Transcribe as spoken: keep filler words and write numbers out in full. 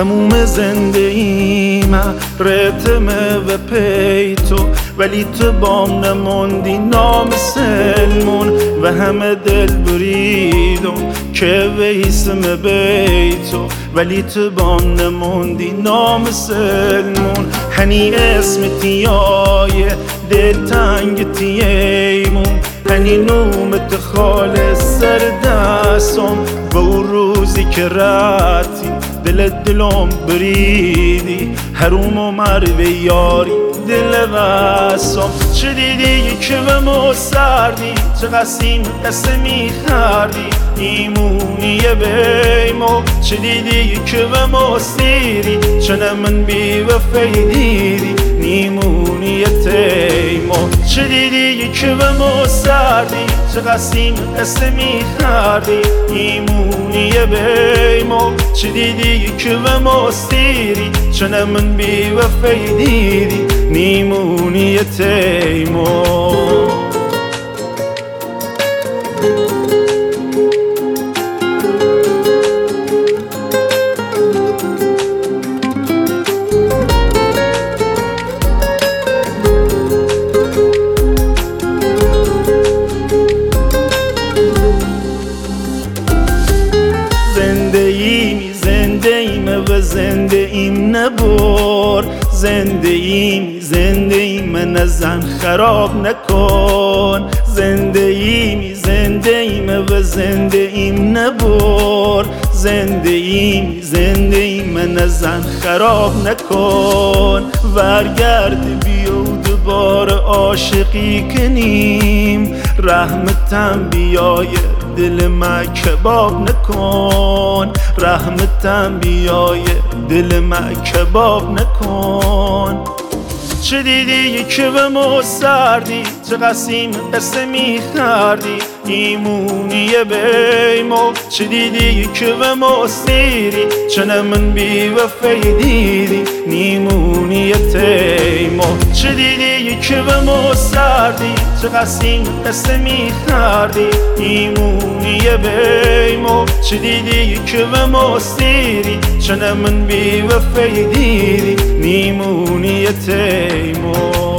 تموم زندگیم رتمه و پی تو، ولی تو بام نموندی نامسلمون و همه دل بریدم که ویسم بیتو، ولی تو بام نموندی نامسلمون. هنی اسم تیای دل تنگ تیمون، هنی نومت خالص سر دستم و اون روزی که رتی دل دلم بریدی هروم و مروه یاری دل واسم. چه دیدی که به ما سردی، چه قسیم قصه میخردی ایمونی بیمو. چه دیدی که به ما سیری، چه من بی وفای دیدی نیمونی تیمو. چه دیدی که به ما سردی، چه قسیم قصه میخردی ایمونی بیمو. چه دیدی که به ما سیری، چه من بی وفای دیدی نیمونی تیمو. زندگیمی زندگیمه و زنده ایم نبر، زنده ایم زنده ایم نزن خراب نکن. زنده ایمی زنده ایمه و زنده ایم نبر، زنده ایم زنده ایم نزن خراب نکن. ورگرد بیا و دوباره عاشقی کنیم، رحمتم بیای دل ما کباب نکن، رحمتم بیای دل ما کباب نکن. چه دیدی که به ما سردی، چه قسیم قصه میخردی ایمونی بیمو. چه دیدی که به ما سیری، چه من بی وفای دیدی نیمونی تیمو. چه دیدی که به ما سردی، چه قسیم قصه میخردی ایمونی بیمو. چه دیدی که به ما سیری، چه من بی وفای دیدی نیمونی تیمو.